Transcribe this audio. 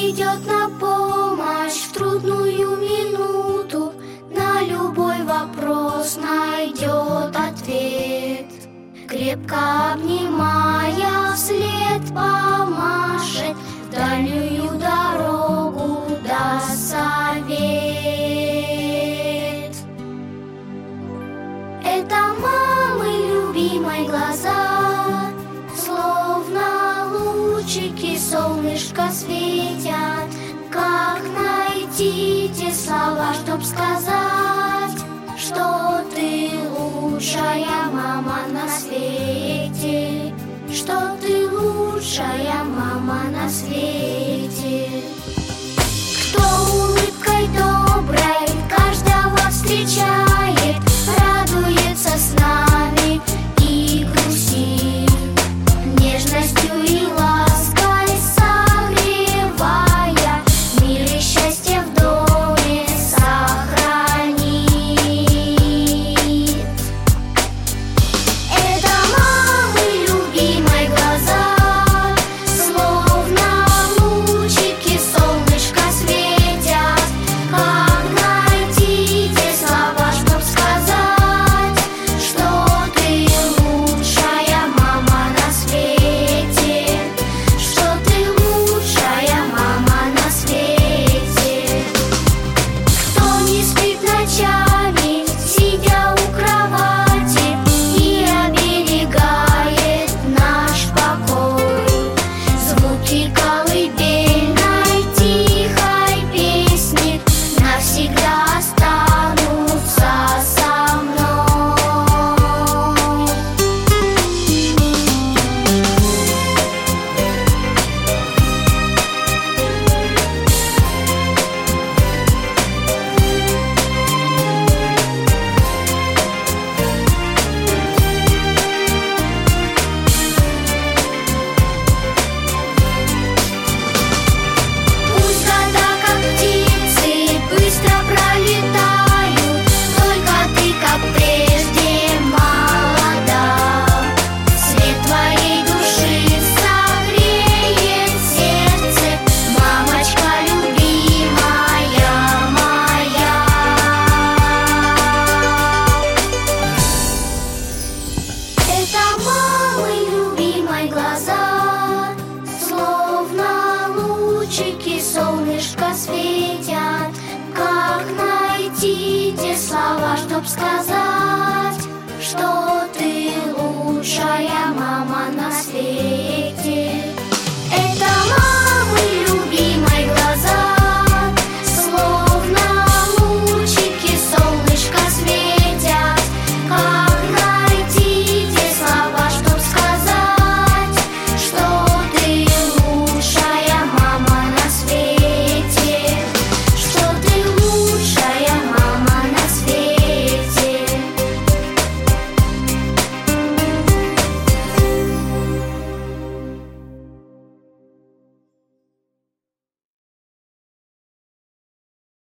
придет на помощь в трудную минуту, на любой вопрос найдет ответ. Крепко обнимая, вслед помашет, в дальнюю дорогу даст совет. Это мамы любимой глаза, словно лучики солнышка светят. Как найти те слова, чтоб сказать, что ты лучшая мама на свете, что ты лучшая мама на свете. Кто улыбкой доброй каждого встречает, радуется с нами и грустит, нежностью и лаской согревая, мир и счастье в доме сохранит. Это мамы любимой глаза, словно лучики солнышка светят. Как найти те слова, чтоб сказать, что ты лучшая мама на свете, что ты лучшая мама на свете. Кто не спит ночами, сидя у кровати, и оберегает наш покой, звуки колыбельной тихой песни навсегда останутся со мной. Пусть года, как птицы, быстро пролетают, только ты, как прежде, молода. Свет твоей души согреет сердце, мамочка любимая моя. Это мамы любимой глаза, словно лучики солнышка светят. Как найти те слова, чтоб сказать, что